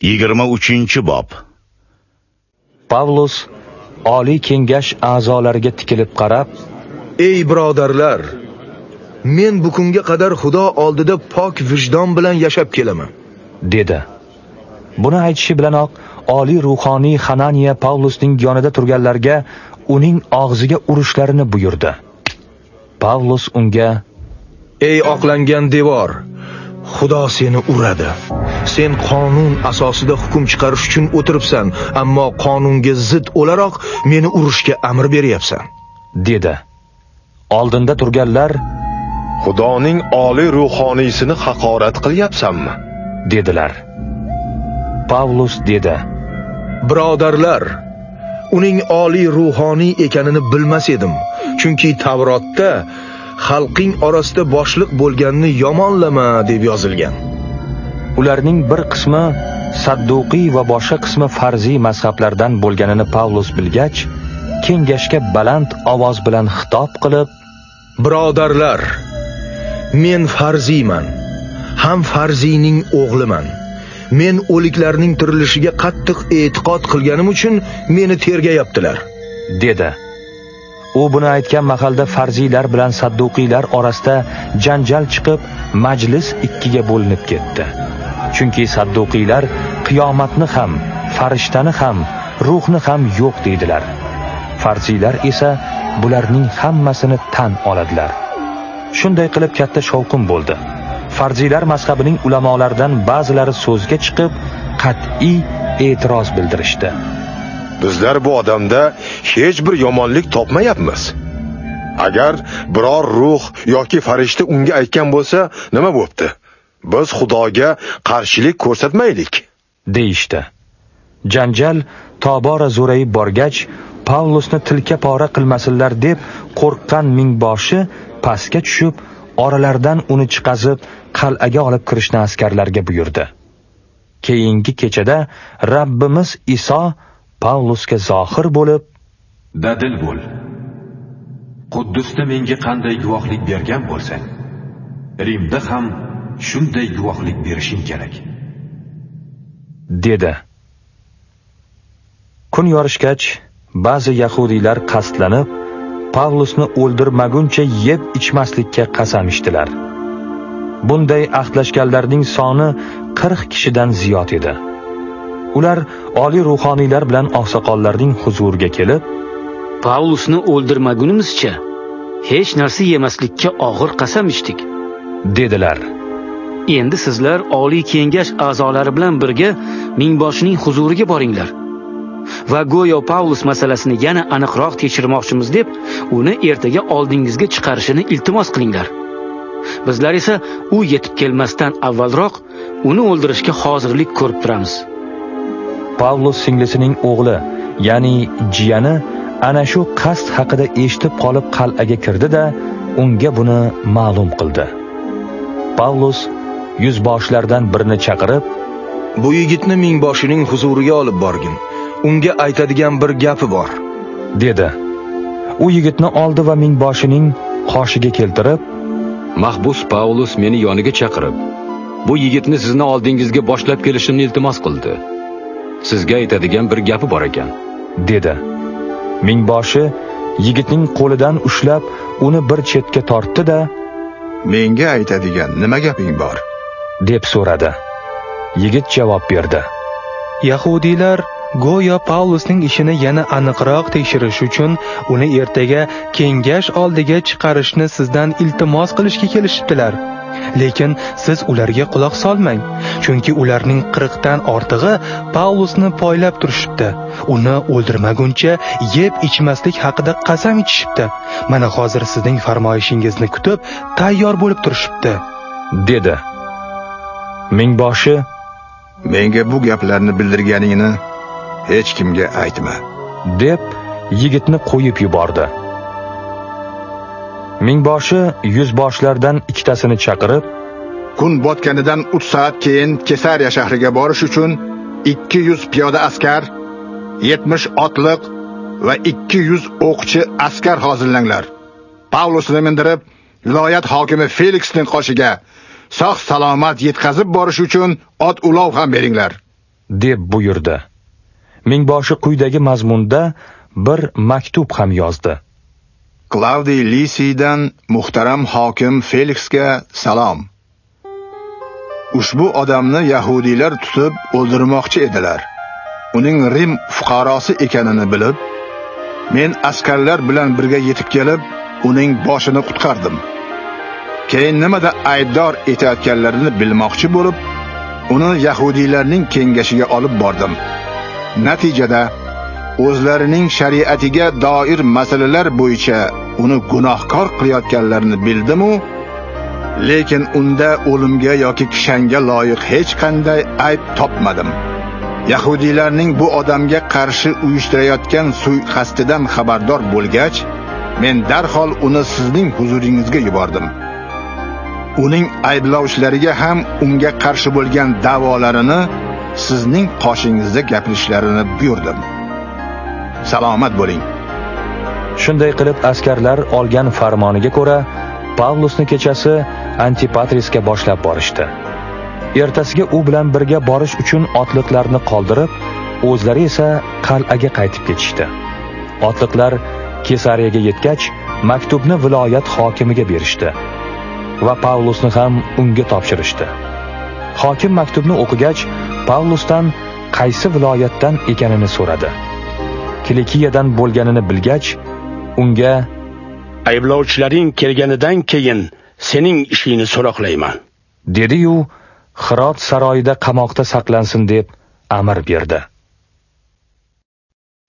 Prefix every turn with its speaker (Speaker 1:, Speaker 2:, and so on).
Speaker 1: 23-bob.
Speaker 2: Pavlus Oliy Kengash a'zolariga tikilib qarab,
Speaker 3: "Ey birodarlar, men bugunga qadar Xudo oldida pok vijdon bilan yashab kelaman",
Speaker 2: dedi. Buni aytishi bilanoq oliy ruhoniy Hananiya Pavlusning yonida turganlarga uning og'ziga urishlarini buyurdi. Pavlus unga:
Speaker 3: "Ey oqlangan devor, Xudo seni uradi. Sen qonun asosida hukm chiqarish uchun o'tiribsan, ammo qonunga zid o'laroq meni urishga amr beryapsan",
Speaker 2: dedi. Oldinda turganlar:
Speaker 4: "Xudoning oliy ruhoniysini haqorat qilyapsanmi?"
Speaker 2: dedilar. Pavlus dedi:
Speaker 3: "Birodarlar, uning oliy ruhoniy ekanini bilmas edim, chunki Tavrotda xalqing orasida boshliq bo'lganni yomonlama deb yozilgan."
Speaker 2: Ularning bir qismi Sadduqiy va boshqa qismi farziy mazhablardan bo'lganini Pavlus bilgach, kengashga baland ovoz bilan xitob qilib:
Speaker 3: "Birodarlar, men farziyman, ham farziyning o'g'liman. Men o'liklarning tirilishiga qattiq e'tiqod qilganim uchun meni tergayaptilar",
Speaker 2: dedi. U buni aytgan mahalda farziylar bilan sadduqiylar orasida janjal chiqib, majlis ikkiga bo'linib ketdi. Chunki sadduqiylar qiyomatni ham, farishtani ham, ruhni ham yo'q deydilar. Farziylar esa bularning hammasini tan oladilar. Shunday qilib katta shovqin bo'ldi. Farziylar mazhabining ulamolaridan ba'zilari so'zga chiqib, qat'iy e'tiroz bildirishdi.
Speaker 4: "Bizlar bu odamda hech bir yomonlik topmayapmiz. Agar biror ruh yoki farishta unga aytgan bo'lsa, nima bo'pti? Biz Xudoga qarshilik ko'rsatmaylik",
Speaker 2: deyishdi. Janjal tobora zo'rayib borgach, Pavlusni tilka pora qilmasinlar deb qo'rqqan mingboshi pastga tushib, oralaridan uni chiqazib, qal'aga olib kirishni askarlarga buyurdi. Keyingi kechada Rabbimiz Iso Pavlusga zohir bo'lib:
Speaker 5: "Dadil bo'l. Quddusda menga qanday guvohlik bergan bo'lsang, Rimda ham shunday guvohlik berishing kerak",
Speaker 2: dedi. Kun yorishgach, ba'zi yahudiylar qasdlanib, Pavlusni o'ldirmaguncha yeb ichmaslikka qasam ichdilar. Bunday ahdlashganlarning soni 40 kishidan ziyod edi. Ular oliy ruhoniylar bilan oqsoqollarning huzuriga kelib,
Speaker 6: "Pavlusni o'ldirmagunimizcha hech narsa yemaslikka og'ir qasam ichdik",
Speaker 2: dedilar.
Speaker 6: "Endi sizlar oliy kengash a'zolari bilan birga mingboshining huzuriga boringlar va go'yo Pavlus masalasini yana aniqroq tekshirmoqchimiz deb uni ertaga oldingizga chiqarishini iltimos qilinglar. Bizlar esa u yetib kelmasdan avvalroq uni o'ldirishga hozirlik ko'rib turamiz."
Speaker 2: Pavlus singlisining o'g'li, ya'ni jiyani ana shu qasd haqida eshitib qolib qal'aga kirdi-da, unga buni ma'lum qildi. Pavlus yuzboshlardan birini chaqirib,
Speaker 3: "Bu yigitni mingboshining huzuriga olib borgin. Unga aytadigan bir gapi bor",
Speaker 2: dedi. U yigitni oldi va mingboshining qoshiga keltirib,
Speaker 7: "Mahbus Pavlus meni yoniga chaqirib, bu yigitni sizni oldingizga boshlab kelishimni iltimos qildi. Sizga aytadigan bir gapi bor ekan",
Speaker 2: dedi. Mingboshi yigitning qo'lidan ushlab, uni bir chetga tortdi-da,
Speaker 8: "Menga aytadigan nima gaping bor?"
Speaker 2: deb so'radi. Yigit javob berdi:
Speaker 9: "Yahudiylar go'yo Pavlusning ishini yana aniqroq tekshirish uchun uni ertaga kengash oldiga chiqarishni sizdan iltimos qilishga kelishibdilar. Lekin siz ularga quloq solmang, chunki ularning 40 dan ortig'i Pavlusni poylab turishibdi. Uni o'ldirmaguncha yeb ichmaslik haqida qasam ichishibdi. Mana hozir sizning farmoyishingizni kutib, tayyor bo'lib turishibdi",
Speaker 2: dedi. Mingboshi:
Speaker 8: "Menga bu gaplarni bildirganingni hech kimga aytma",
Speaker 2: deb yigitni qo'yib yubordi. Mingboshi yuzboshlardan ikkitasini chaqirib,
Speaker 8: "Kun botganidan 3 soat keyin Kesariya shahriga borish uchun 200 piyoda askar, 70 otliq va 200 o'qchi askar hozirlanglar. Pavlusni mindirib, viloyat hokimi Feliksning qoshiga sog' salomat yetkazib borish uchun ot ulov ham beringlar",
Speaker 2: deb buyurdi. Mingboshi quyidagi mazmunda bir maktub ham yozdi.
Speaker 8: Claudiy Lisiydan muhtaram hokim Feliksga salom. Ushbu odamni yahudiylar tutib o'ldirmoqchi edilar. Uning Rim fuqarosi ekanini bilib, men askarlar bilan birga yetib kelib, uning boshini qutqardim. Keyin nimada aybdor etayotganlarini bilmoqchi bo'lib, uni yahudiylarning kengashiga olib bordim. Natijada o'zlarining shariatiga doir masalalar bo'yicha uni gunohkor qilayotganlarini bildim-u, lekin unda o'limga yoki kishanga loyiq hech qanday ayb topmadim. Yahudiylarning bu odamga qarshi uyushtirayotgan suiqasdidan xabardor bo'lgach, men darhol uni sizning huzuringizga yubordim. Uning ayblovchilariga ham unga qarshi bo'lgan da'volarini sizning qoshingizda gapirishlarini buyurdim. Salomat bo'ling.
Speaker 2: Shunday qilib askarlar olgan farmoniga ko'ra Pavlusni kechasi Antipatrisga boshlab borishdi. Ertasiga u bilan birga borish uchun otliqlarni qoldirib, o'zlari esa qal'aga qaytib ketishdi. Otliqlar Kesariyaga yetgach, maktubni viloyat hokimiga berishdi va Pavlusni ham unga topshirishdi. Hokim maktubni o'qigach, Pavlusdan qaysi viloyatdan ekanini so'radi. Kilikiyadan bo'lganini bilgach, unga
Speaker 1: ayblovchilaring kelganidan keyin sening ishingni so'roqlayman,
Speaker 2: dedi-yu, Hirot saroyida qamoqda saqlansin deb amr berdi.